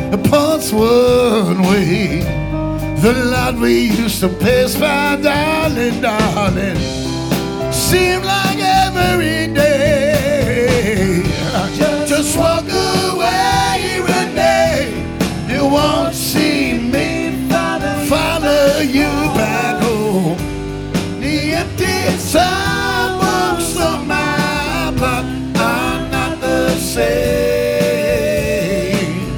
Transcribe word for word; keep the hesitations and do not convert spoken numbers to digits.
parts one way. The light we used to pass by, darling, darling, seemed like every day. Just walk away.